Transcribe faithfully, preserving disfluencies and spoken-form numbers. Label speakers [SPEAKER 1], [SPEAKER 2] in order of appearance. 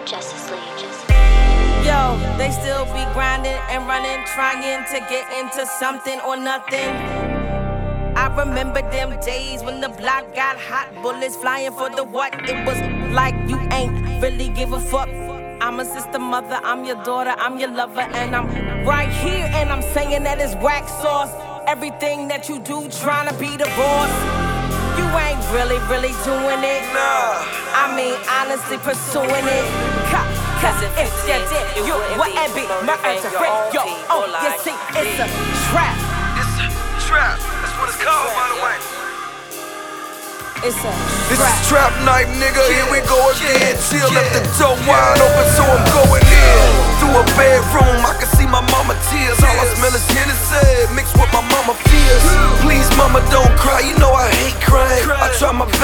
[SPEAKER 1] Justice League.
[SPEAKER 2] Yo, they still be grinding and running, trying to get into something or nothing. I remember them days when the block got hot, bullets flying for the what. It was like you ain't really give a fuck. I'm a sister, mother, I'm your daughter, I'm your lover, and I'm right here and I'm saying that it's wax sauce. Everything that you do, trying to be the boss. You ain't really, really doing it.
[SPEAKER 3] Nah.
[SPEAKER 2] I mean, honestly pursuing it. Cause if it's your dick, you wouldn't be murder to break your own. You see, it's a trap.
[SPEAKER 3] It's a trap. That's what it's called, by the way.
[SPEAKER 2] It's a
[SPEAKER 3] This
[SPEAKER 2] trap.
[SPEAKER 3] is trap night, nigga. Here we go again. Chill, left the door wide open, so I'm going in. Through a bedroom, I can see my mama tears. All I smell is Hennessy, mixed with my mama fears. Please, mama, don't cry. You know I hate crying. I try my best.